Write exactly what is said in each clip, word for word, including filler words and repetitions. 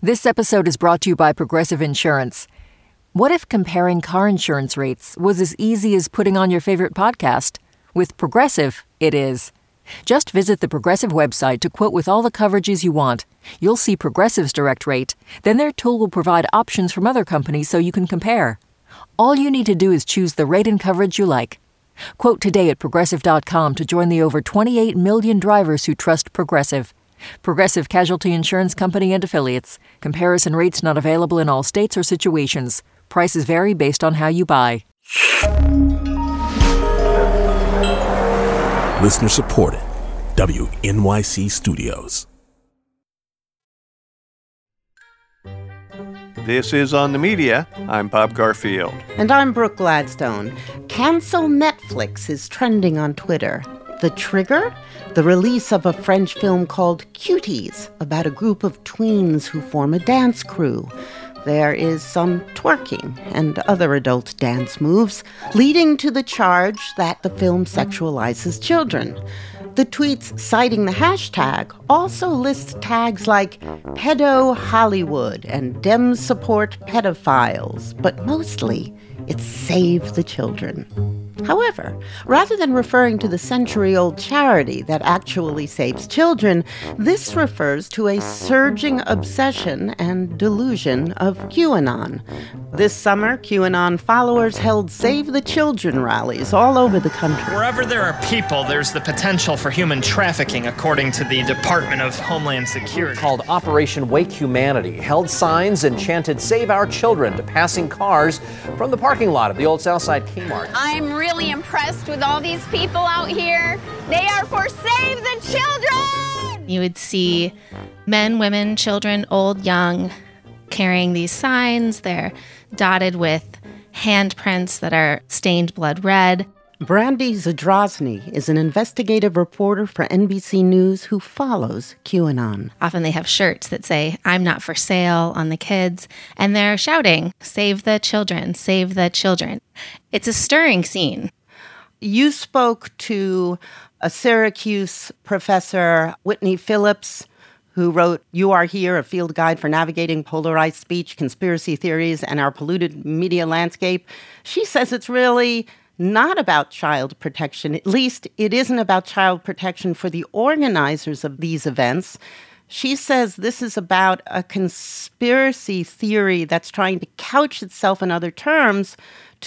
This episode is brought to you by Progressive Insurance. What if comparing car insurance rates was as easy as putting on your favorite podcast? With Progressive, it is. Just visit the Progressive website to quote with all the coverages you want. You'll see Progressive's direct rate. Then their tool will provide options from other companies so you can compare. All you need to do is choose the rate and coverage you like. Quote today at Progressive dot com to join the over twenty-eight million drivers who trust Progressive. Progressive Casualty Insurance Company and Affiliates. Comparison rates not available in all states or situations. Prices vary based on how you buy. Listener supported. W N Y C Studios. This is On the Media. I'm Bob Garfield. And I'm Brooke Gladstone. Cancel Netflix is trending on Twitter. The trigger? The release of a French film called Cuties, about a group of tweens who form a dance crew. There is some twerking and other adult dance moves, leading to the charge that the film sexualizes children. The tweets citing the hashtag also list tags like Pedo Hollywood and Dems support pedophiles, but mostly it's Save the Children. However, rather than referring to the century-old charity that actually saves children, this refers to a surging obsession and delusion of QAnon. This summer, QAnon followers held Save the Children rallies all over the country. Wherever there are people, there's the potential for human trafficking, according to the Department of Homeland Security. Called Operation Wake Humanity, held signs and chanted Save Our Children to passing cars from the parking lot of the Old Southside Kmart. I'm really impressed with all these people out here. They are for Save the Children! You would see men, women, children, old, young, carrying these signs. They're dotted with handprints that are stained blood red. Brandy Zadrozny is an investigative reporter for N B C News who follows QAnon. Often they have shirts that say, I'm not for sale on the kids, and they're shouting, Save the children, save the children. It's a stirring scene. You spoke to a Syracuse professor, Whitney Phillips, who wrote You Are Here, a field guide for navigating polarized speech, conspiracy theories, and our polluted media landscape. She says it's really not about child protection. At least it isn't about child protection for the organizers of these events. She says this is about a conspiracy theory that's trying to couch itself in other terms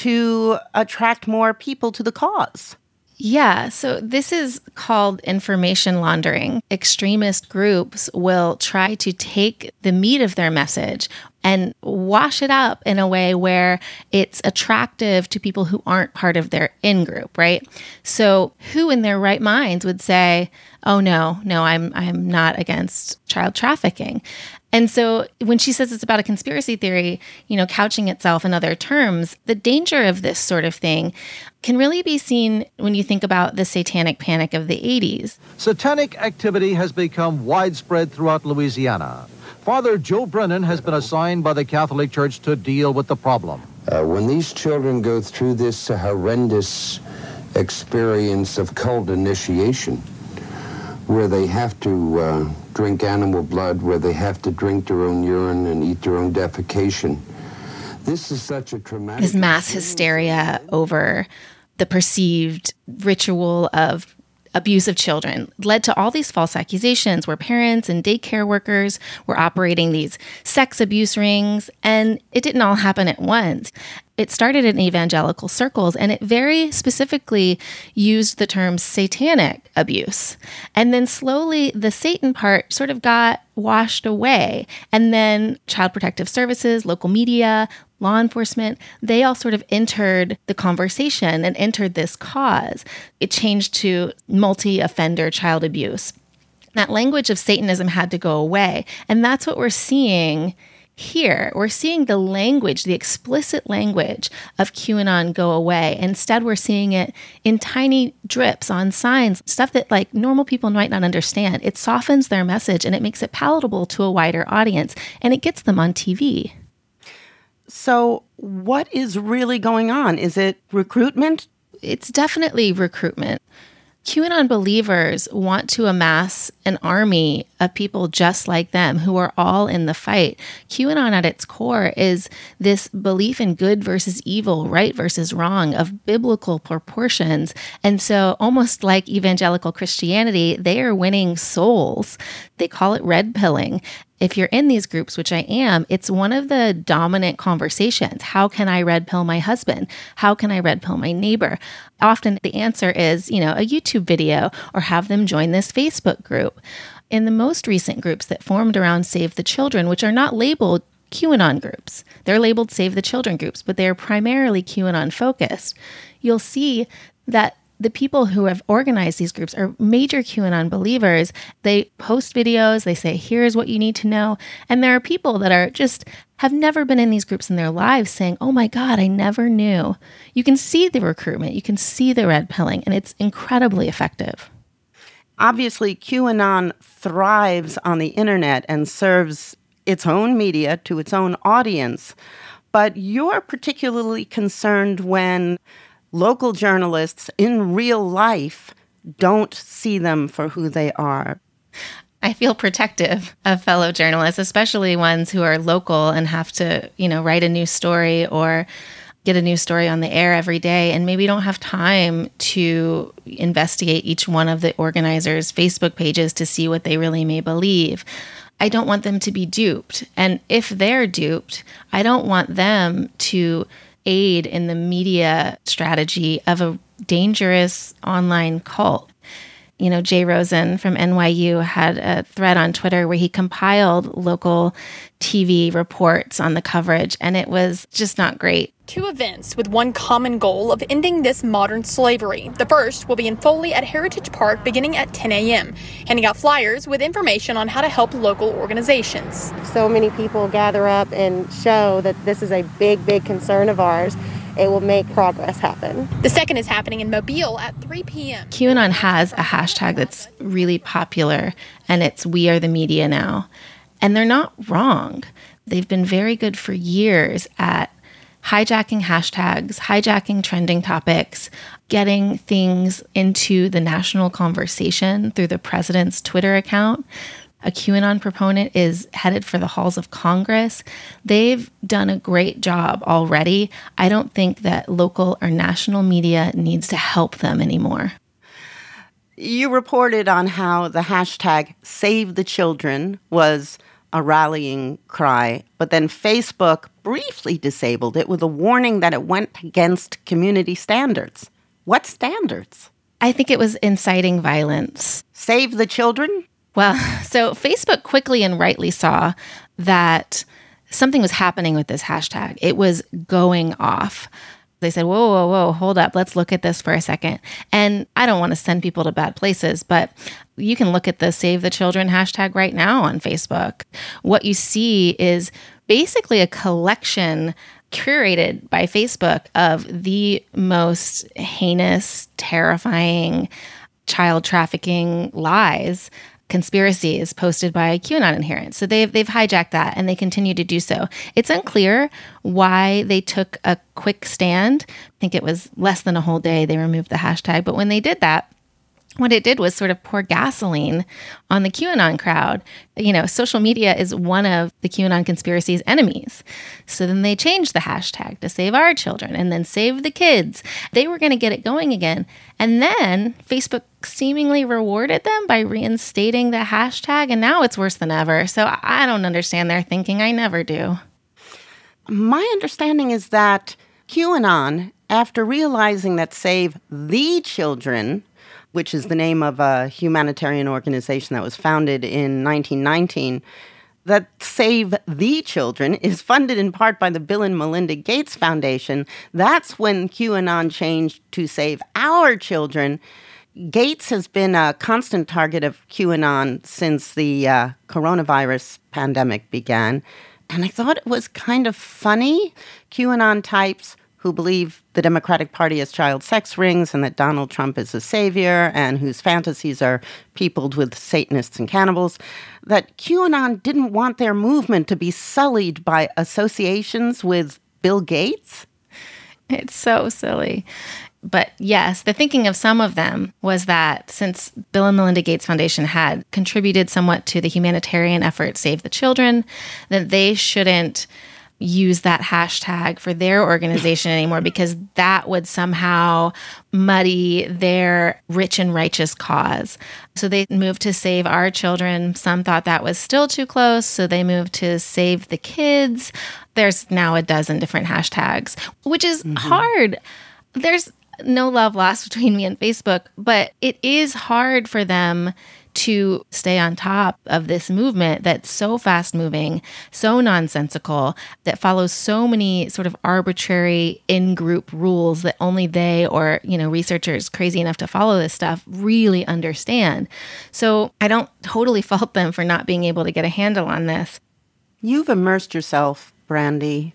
to attract more people to the cause. Yeah, so this is called information laundering. Extremist groups will try to take the meat of their message and wash it up in a way where it's attractive to people who aren't part of their in-group, right? So who in their right minds would say, oh, no, no, I'm I'm not against child trafficking? And so when she says it's about a conspiracy theory, you know, couching itself in other terms, the danger of this sort of thing can really be seen when you think about the satanic panic of the eighties. Satanic activity has become widespread throughout Louisiana. Father Joe Brennan has been assigned by the Catholic Church to deal with the problem. Uh, when these children go through this uh, horrendous experience of cult initiation, where they have to uh, drink animal blood, where they have to drink their own urine and eat their own defecation. This is such a traumatic... This mass hysteria over the perceived ritual of abuse of children led to all these false accusations where parents and daycare workers were operating these sex abuse rings, and it didn't all happen at once. It started in evangelical circles, and it very specifically used the term satanic abuse. And then slowly the Satan part sort of got washed away. And then Child Protective Services, local media, law enforcement, they all sort of entered the conversation and entered this cause. It changed to multi-offender child abuse. That language of Satanism had to go away. And that's what we're seeing here. We're seeing the language, the explicit language of QAnon go away. Instead, we're seeing it in tiny drips on signs, stuff that like normal people might not understand. It softens their message and it makes it palatable to a wider audience, and it gets them on T V. So what is really going on? Is it recruitment? It's definitely recruitment. QAnon believers want to amass an army of people just like them who are all in the fight. QAnon at its core is this belief in good versus evil, right versus wrong, of biblical proportions. And so almost like evangelical Christianity, they are winning souls. They call it red pilling. If you're in these groups, which I am, it's one of the dominant conversations. How can I red pill my husband? How can I red pill my neighbor? Often the answer is, you know, a YouTube video or have them join this Facebook group. In the most recent groups that formed around Save the Children, which are not labeled QAnon groups, they're labeled Save the Children groups, but they are primarily QAnon focused. You'll see that the people who have organized these groups are major QAnon believers. They post videos, they say, here's what you need to know. And there are people that are just have never been in these groups in their lives saying, oh my God, I never knew. You can see the recruitment, you can see the red pilling, and it's incredibly effective. Obviously, QAnon thrives on the internet and serves its own media to its own audience. But you're particularly concerned when local journalists in real life don't see them for who they are. I feel protective of fellow journalists, especially ones who are local and have to, you know, write a new story or get a new story on the air every day and maybe don't have time to investigate each one of the organizers' Facebook pages to see what they really may believe. I don't want them to be duped. And if they're duped, I don't want them to aid in the media strategy of a dangerous online cult. You know, Jay Rosen from N Y U had a thread on Twitter where he compiled local T V reports on the coverage, and it was just not great. Two events with one common goal of ending this modern slavery. The first will be in Foley at Heritage Park beginning at ten a.m., handing out flyers with information on how to help local organizations. So many people gather up and show that this is a big, big concern of ours. It will make progress happen. The second is happening in Mobile at three p.m. QAnon has a hashtag that's really popular, and it's We Are the Media now. And they're not wrong. They've been very good for years at hijacking hashtags, hijacking trending topics, getting things into the national conversation through the president's Twitter account. A QAnon proponent is headed for the halls of Congress. They've done a great job already. I don't think that local or national media needs to help them anymore. You reported on how the hashtag Save the Children was a rallying cry, but then Facebook briefly disabled it with a warning that it went against community standards. What standards? I think it was inciting violence. Save the Children? Well, so Facebook quickly and rightly saw that something was happening with this hashtag. It was going off. They said, whoa, whoa, whoa, hold up. Let's look at this for a second. And I don't want to send people to bad places, but you can look at the Save the Children hashtag right now on Facebook. What you see is basically a collection curated by Facebook of the most heinous, terrifying child trafficking lies, conspiracies posted by QAnon adherents. So they've they've hijacked that, and they continue to do so. It's unclear why they took a quick stand. I think it was less than a whole day they removed the hashtag. But when they did that, what it did was sort of pour gasoline on the QAnon crowd. You know, social media is one of the QAnon conspiracy's enemies. So then they changed the hashtag to Save Our Children and then Save the Kids. They were going to get it going again. And then Facebook seemingly rewarded them by reinstating the hashtag, and now it's worse than ever. So I don't understand their thinking. I never do. My understanding is that QAnon, after realizing that Save the Children, which is the name of a humanitarian organization that was founded in nineteen nineteen, that Save the Children is funded in part by the Bill and Melinda Gates Foundation. That's when QAnon changed to Save Our Children. Gates has been a constant target of QAnon since the uh, coronavirus pandemic began. And I thought it was kind of funny. QAnon types who believe the Democratic Party has child sex rings and that Donald Trump is a savior and whose fantasies are peopled with Satanists and cannibals, that QAnon didn't want their movement to be sullied by associations with Bill Gates. It's so silly. But yes, the thinking of some of them was that since Bill and Melinda Gates Foundation had contributed somewhat to the humanitarian effort Save the Children, that they shouldn't use that hashtag for their organization anymore because that would somehow muddy their rich and righteous cause. So they moved to Save Our Children. Some thought that was still too close, so they moved to Save the Kids. There's now a dozen different hashtags, which is mm-hmm. hard. There's no love lost between me and Facebook, but it is hard for them to stay on top of this movement that's so fast moving, so nonsensical, that follows so many sort of arbitrary in-group rules that only they or, you know, researchers crazy enough to follow this stuff really understand. So I don't totally fault them for not being able to get a handle on this. You've immersed yourself, Brandy,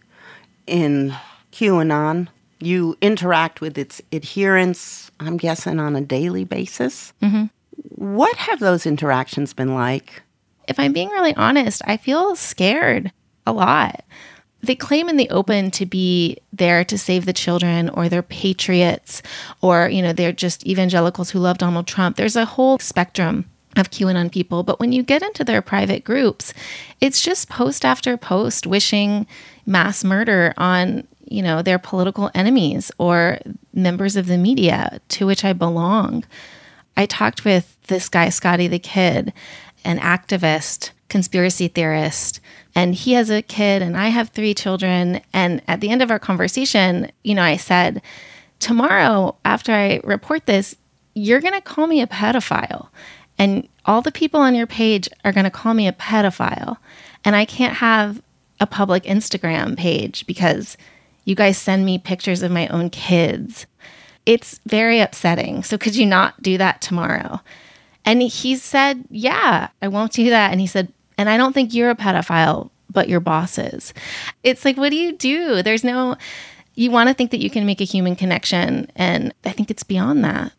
in QAnon. You interact with its adherents, I'm guessing, on a daily basis. Mm-hmm. What have those interactions been like? If I'm being really honest, I feel scared a lot. They claim in the open to be there to save the children, or they're patriots, or, you know, they're just evangelicals who love Donald Trump. There's a whole spectrum of QAnon people. But when you get into their private groups, it's just post after post wishing mass murder on, you know, their political enemies or members of the media to which I belong. I talked with this guy, Scotty the Kid, an activist, conspiracy theorist, and he has a kid and I have three children. And at the end of our conversation, you know, I said, tomorrow after I report this, you're going to call me a pedophile. And all the people on your page are going to call me a pedophile. And I can't have a public Instagram page because you guys send me pictures of my own kids. It's very upsetting. So could you not do that tomorrow? And he said, yeah, I won't do that. And he said, and I don't think you're a pedophile, but your boss is. It's like, what do you do? There's no, you want to think that you can make a human connection. And I think it's beyond that.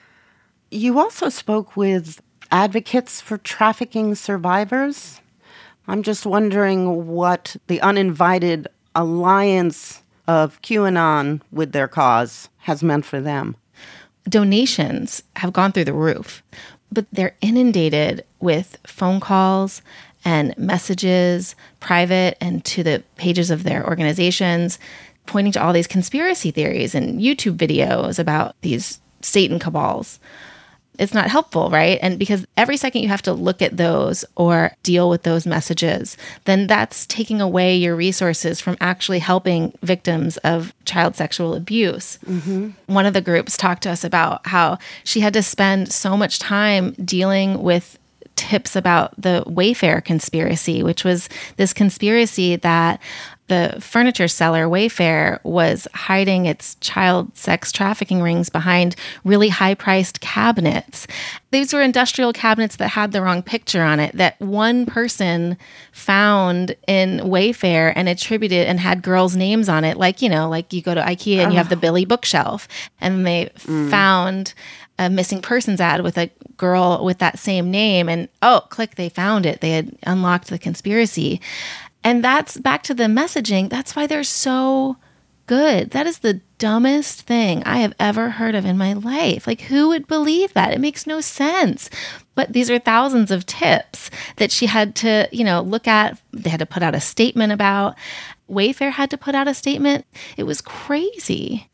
You also spoke with advocates for trafficking survivors. I'm just wondering what the uninvited alliance of QAnon with their cause has meant for them. Donations have gone through the roof, but they're inundated with phone calls and messages, private and to the pages of their organizations, pointing to all these conspiracy theories and YouTube videos about these Satan cabals. It's not helpful, right? And because every second you have to look at those or deal with those messages, then that's taking away your resources from actually helping victims of child sexual abuse. Mm-hmm. One of the groups talked to us about how she had to spend so much time dealing with tips about the Wayfair conspiracy, which was this conspiracy that the furniture seller Wayfair was hiding its child sex trafficking rings behind really high-priced cabinets. These were industrial cabinets that had the wrong picture on it that one person found in Wayfair and attributed and had girls' names on it. Like, you know, like you go to IKEA and you have the Billy bookshelf, and they mm. found a missing persons ad with a girl with that same name, and oh, click, they found it. They had unlocked the conspiracy. And that's back to the messaging. That's why they're so good. That is the dumbest thing I have ever heard of in my life. Like, who would believe that? It makes no sense. But these are thousands of tips that she had to, you know, look at. They had to put out a statement about. Wayfair had to put out a statement. It was crazy.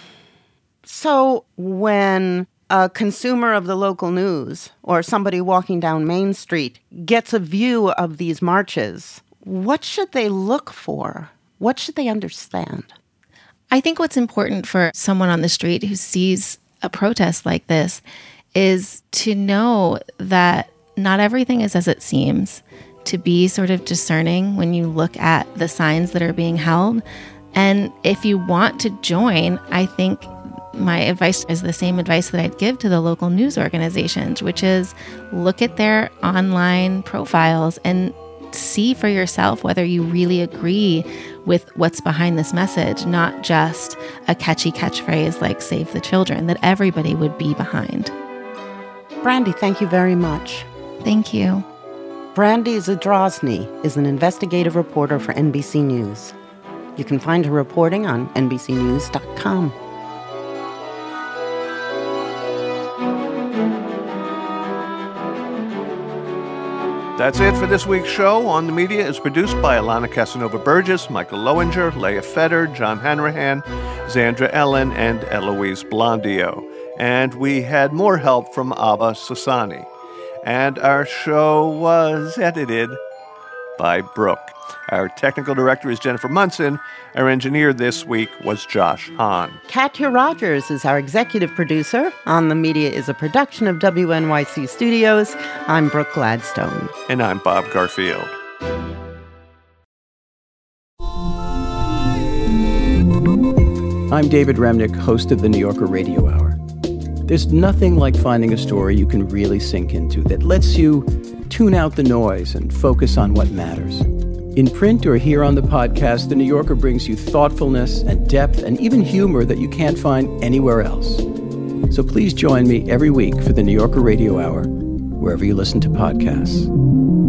So when a consumer of the local news or somebody walking down Main Street gets a view of these marches, what should they look for? What should they understand? I think what's important for someone on the street who sees a protest like this is to know that not everything is as it seems, to be sort of discerning when you look at the signs that are being held. And if you want to join, I think my advice is the same advice that I'd give to the local news organizations, which is look at their online profiles and see for yourself whether you really agree with what's behind this message, not just a catchy catchphrase like Save the Children that everybody would be behind. Brandy, thank you very much. Thank you. Brandy Zadrozny is an investigative reporter for N B C News. You can find her reporting on N B C news dot com. That's it for this week's show. On the Media is produced by Alana Casanova-Burgess, Michael Lowinger, Leah Fetter, John Hanrahan, Zandra Ellen, and Eloise Blondio. And we had more help from Ava Sassani. And our show was edited by Brooke. Our technical director is Jennifer Munson. Our engineer this week was Josh Hahn. Katya Rogers is our executive producer. On the Media is a production of W N Y C Studios. I'm Brooke Gladstone. And I'm Bob Garfield. I'm David Remnick, host of the New Yorker Radio Hour. There's nothing like finding a story you can really sink into that lets you tune out the noise and focus on what matters. In print or here on the podcast, The New Yorker brings you thoughtfulness and depth and even humor that you can't find anywhere else. So please join me every week for The New Yorker Radio Hour, wherever you listen to podcasts.